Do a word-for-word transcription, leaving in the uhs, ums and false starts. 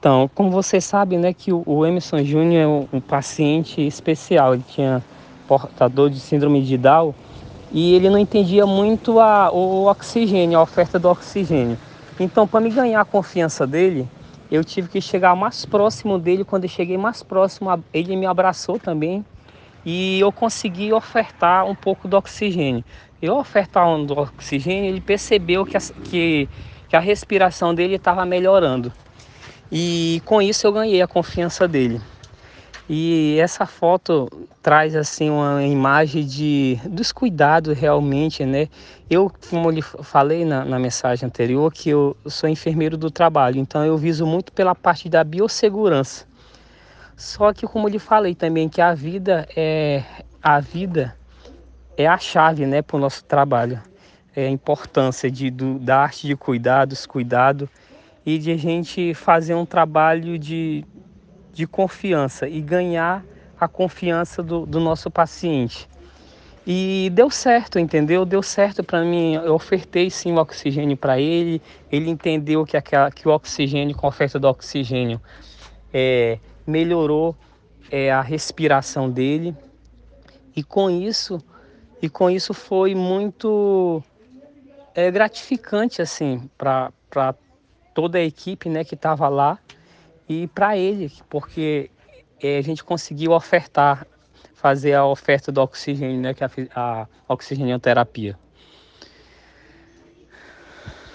Então, como você sabe, né, que o o Emerson Júnior é um um paciente especial, ele tinha portador de síndrome de Down, e ele não entendia muito a o oxigênio, a oferta do oxigênio. Então, para me ganhar a confiança dele, eu tive que chegar mais próximo dele. Quando eu cheguei mais próximo, a ele me abraçou também, e eu consegui ofertar um pouco do oxigênio. Eu ofertando do oxigênio, ele percebeu que as que que a respiração dele estava melhorando. E com isso eu ganhei a confiança dele. E essa foto traz assim uma imagem de dos cuidados realmente, né. Eu, como eu lhe falei na na mensagem anterior, que eu sou enfermeiro do trabalho, então eu viso muito pela parte da biossegurança. Só que, como eu lhe falei também, que a vida é a vida é a chave, né, para o nosso trabalho. É a importância de do da arte de cuidados, cuidado e de a gente fazer um trabalho de de confiança e ganhar a confiança do do nosso paciente. E deu certo, entendeu? Deu certo para mim, eu ofertei sim o oxigênio para ele, ele entendeu que aquela que o oxigênio, com a oferta do oxigênio, eh, melhorou, eh, a respiração dele, e com isso e com isso foi muito, eh, gratificante, assim, para pra toda a equipe, né, que estava lá, e para ele, porque, eh, a gente conseguiu ofertar, fazer a oferta do oxigênio, né, que é a fi a oxigenoterapia.